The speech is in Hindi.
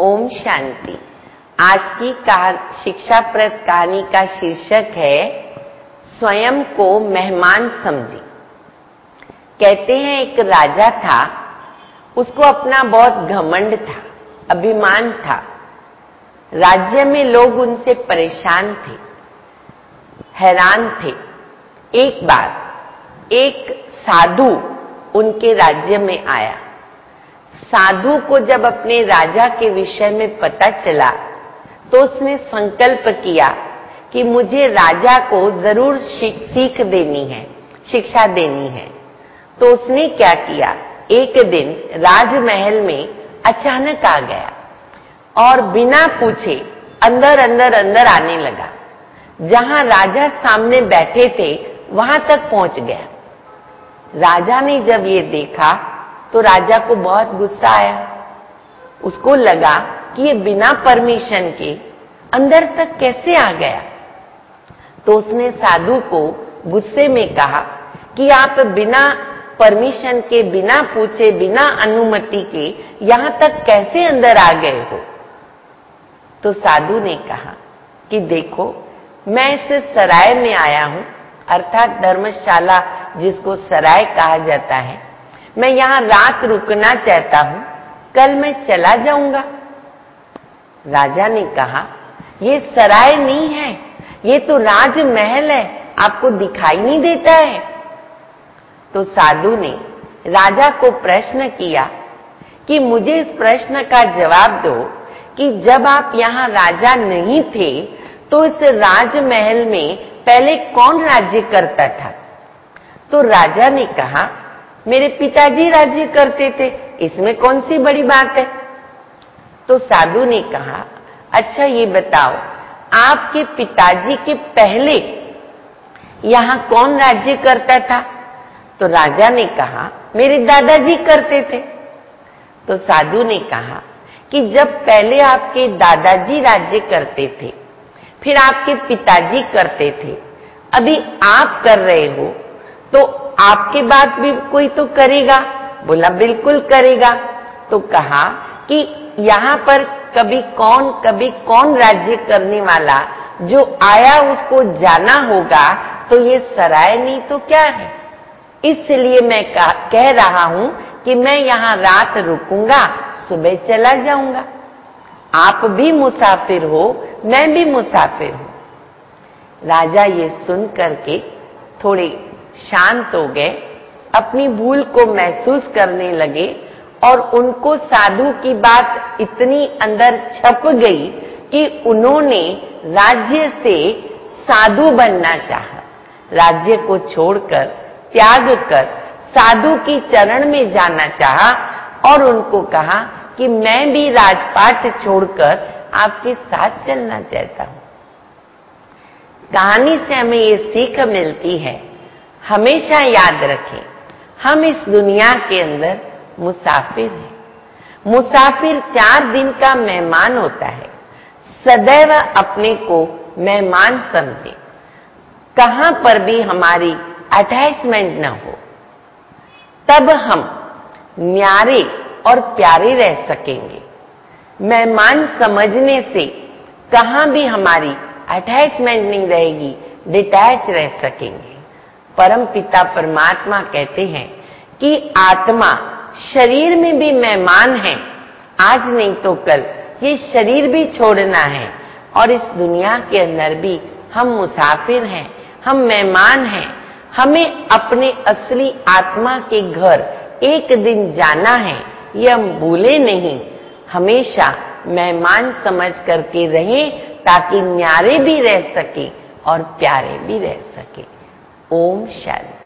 ओम शांति। आज की शिक्षाप्रद कहानी का शीर्षक है स्वयं को मेहमान समझे। कहते हैं एक राजा था, उसको अपना बहुत घमंड था, अभिमान था। राज्य में लोग उनसे परेशान थे, हैरान थे। एक बार एक साधु उनके राज्य में आया। साधु को जब अपने राजा के विषय में पता चला तो उसने संकल्प किया कि मुझे राजा को जरूर सीख देनी है, शिक्षा देनी है। तो उसने क्या किया, एक दिन राजमहल में अचानक आ गया और बिना पूछे अंदर अंदर अंदर आने लगा। जहां राजा सामने बैठे थे वहां तक पहुंच गया। राजा ने जब ये देखा तो राजा को बहुत गुस्सा आया। उसको लगा कि ये बिना परमिशन के अंदर तक कैसे आ गया। तो उसने साधु को गुस्से में कहा कि आप बिना परमिशन के, बिना पूछे, बिना अनुमति के यहां तक कैसे अंदर आ गए हो। तो साधु ने कहा कि देखो, मैं इस सराय में आया हूं, अर्थात धर्मशाला जिसको सराय कहा जाता है। मैं यहां रात रुकना चाहता हूं, कल मैं चला जाऊंगा। राजा ने कहा ये सराय नहीं है, ये तो राजमहल है, आपको दिखाई नहीं देता है। तो साधु ने राजा को प्रश्न किया कि मुझे इस प्रश्न का जवाब दो कि जब आप यहां राजा नहीं थे तो इस राजमहल में पहले कौन राज्य करता था। तो राजा ने कहा मेरे पिताजी राज्य करते थे, इसमें कौन सी बड़ी बात है। तो साधु ने कहा अच्छा ये बताओ, आपके पिताजी के पहले यहां कौन राज्य करता था। तो राजा ने कहा मेरे दादाजी करते थे। तो साधु ने कहा कि जब पहले आपके दादाजी राज्य करते थे, फिर आपके पिताजी करते थे, अभी आप कर रहे हो, तो आपके बाद भी कोई तो करेगा। बोला बिल्कुल करेगा। तो कहा कि यहां पर कभी कौन राज्य करने वाला जो आया उसको जाना होगा, तो ये सराय नहीं तो क्या है। इसलिए मैं कह रहा हूं कि मैं यहां रात रुकूंगा, सुबह चला जाऊंगा। आप भी मुसाफिर हो, मैं भी मुसाफिर हूं। राजा ये सुन करके थोड़े शांत हो गए, अपनी भूल को महसूस करने लगे और उनको साधु की बात इतनी अंदर छप गई कि उन्होंने राज्य से साधु बनना चाहा। राज्य को छोड़कर, त्याग कर साधु की चरण में जाना चाहा और उनको कहा कि मैं भी राजपाट छोड़कर आपके साथ चलना चाहता हूं। कहानी से हमें ये सीख मिलती है, हमेशा याद रखें हम इस दुनिया के अंदर मुसाफिर हैं। मुसाफिर 4 दिन का मेहमान होता है। सदैव अपने को मेहमान समझे, कहां पर भी हमारी अटैचमेंट न हो, तब हम न्यारे और प्यारे रह सकेंगे। मेहमान समझने से कहां भी हमारी अटैचमेंट नहीं रहेगी, डिटैच रह सकेंगे। परम पिता परमात्मा कहते हैं कि आत्मा शरीर में भी मेहमान है, आज नहीं तो कल ये शरीर भी छोड़ना है और इस दुनिया के अंदर भी हम मुसाफिर हैं, हम मेहमान हैं। हमें अपने असली आत्मा के घर एक दिन जाना है, ये हम भूले नहीं। हमेशा मेहमान समझ करके रहें ताकि न्यारे भी रह सके और प्यारे भी रह सके। ओम शांति।